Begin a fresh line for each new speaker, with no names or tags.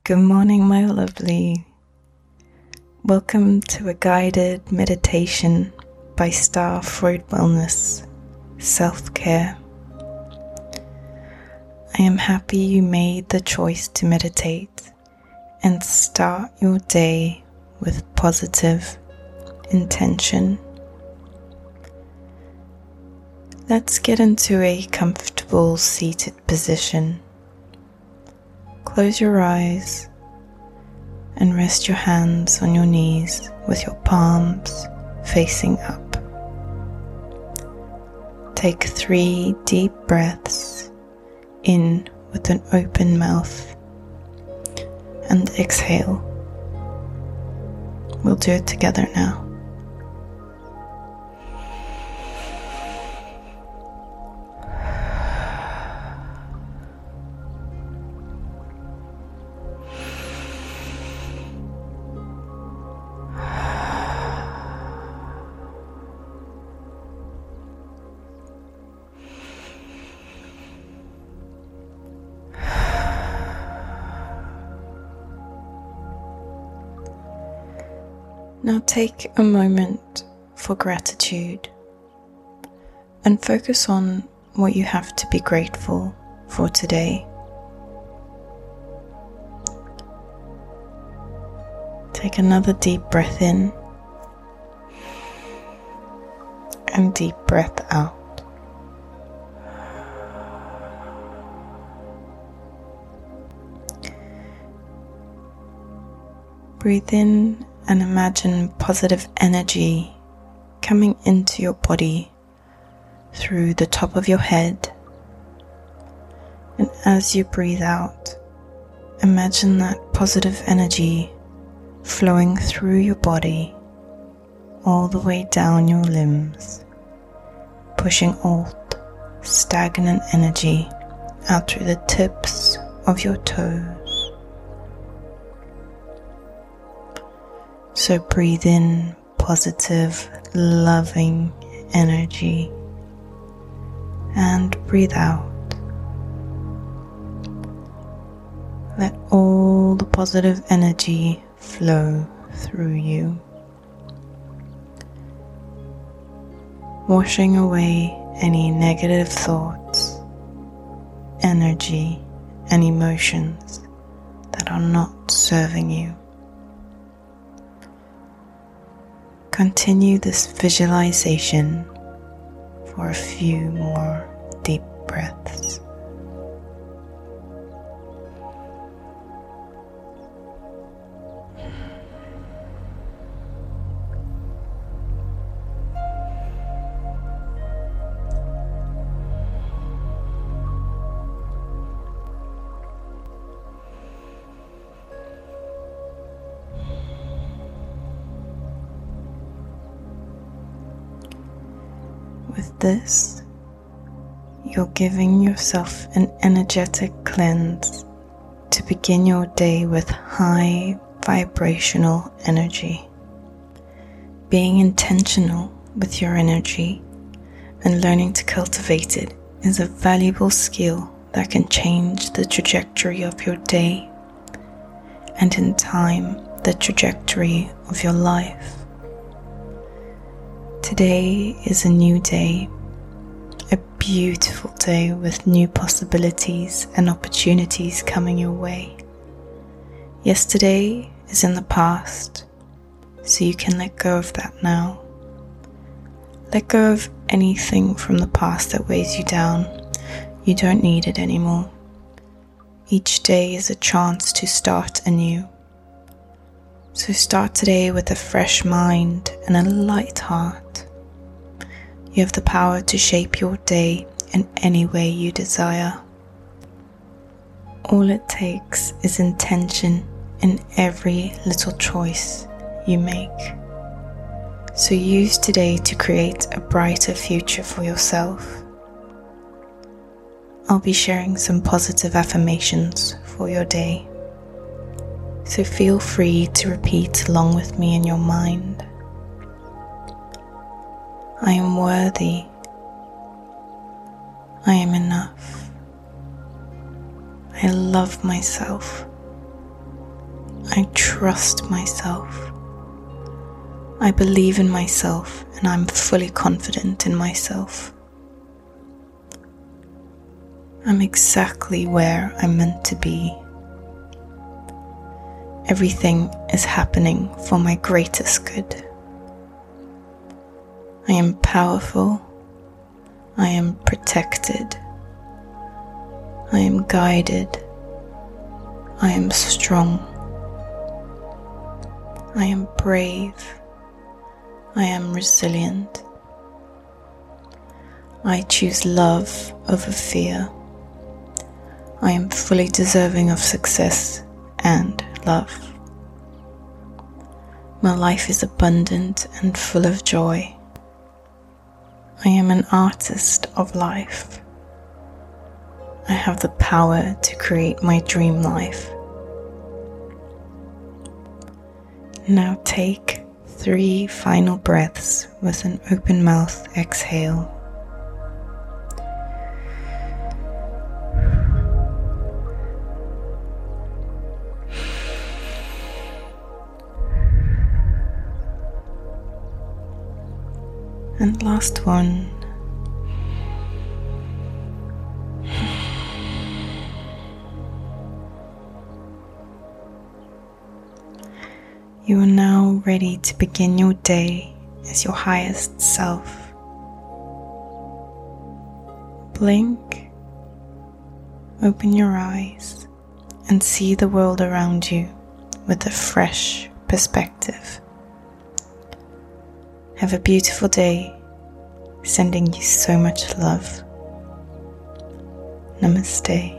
Good morning, my lovely. Welcome to a guided meditation by Star Freud Wellness, Self-Care. I am happy you made the choice to meditate and start your day with positive intention. Let's get into a comfortable seated position. Close your eyes and rest your hands on your knees with your palms facing up. Take 3 deep breaths in with an open mouth and exhale. We'll do it together now. Now take a moment for gratitude and focus on what you have to be grateful for today. Take another deep breath in and deep breath out. Breathe in and imagine positive energy coming into your body through the top of your head. And as you breathe out, imagine that positive energy flowing through your body all the way down your limbs, pushing old, stagnant energy out through the tips of your toes. So breathe in positive, loving energy and breathe out. Let all the positive energy flow through you, washing away any negative thoughts, energy, and emotions that are not serving you. Continue this visualization for a few more deep breaths. With this, you're giving yourself an energetic cleanse to begin your day with high vibrational energy. Being intentional with your energy and learning to cultivate it is a valuable skill that can change the trajectory of your day and in time the trajectory of your life. Today is a new day, a beautiful day with new possibilities and opportunities coming your way. Yesterday is in the past, so you can let go of that now. Let go of anything from the past that weighs you down. You don't need it anymore. Each day is a chance to start anew. So start today with a fresh mind and a light heart. You have the power to shape your day in any way you desire. All it takes is intention in every little choice you make. So use today to create a brighter future for yourself. I'll be sharing some positive affirmations for your day. So feel free to repeat along with me in your mind. I am worthy. I am enough. I love myself. I trust myself. I believe in myself and I'm fully confident in myself. I'm exactly where I'm meant to be. Everything is happening for my greatest good. I am powerful. I am protected. I am guided. I am strong. I am brave. I am resilient. I choose love over fear. I am fully deserving of success and love. My life is abundant and full of joy. I am an artist of life. I have the power to create my dream life. Now take 3 final breaths with an open mouth exhale. And last one. You are now ready to begin your day as your highest self. Blink, open your eyes, and see the world around you with a fresh perspective. Have a beautiful day, sending you so much love. Namaste.